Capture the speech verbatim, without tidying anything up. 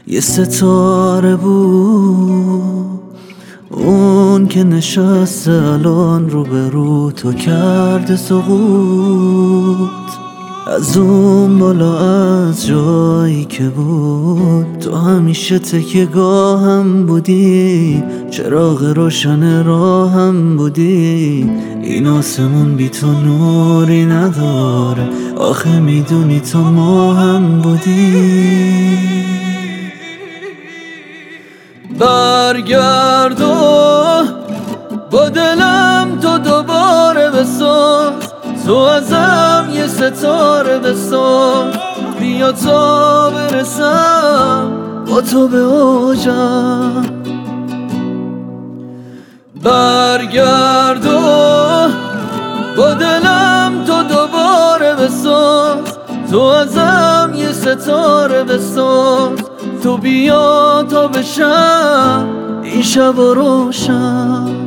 یه ستاره بود، اون که نشسته الان رو به رو تو کرده سقوط. از اون بالا از جایی که بود تو همیشه تکیه‌گاهم بودی، چراغ روشن راهم بودی. این آسمون بی تو نوری نداره، آخه میدونی تو ماهم بودی. برگرد و با دلم تو دوباره بساز، تو ازم یه ستاره بساز. بیا تا برسم با تو به اوجم. برگرد و با دلم تو دوباره بساز، تو ازم یه ستاره بساز. تو بیا تا بشم این شب روشن.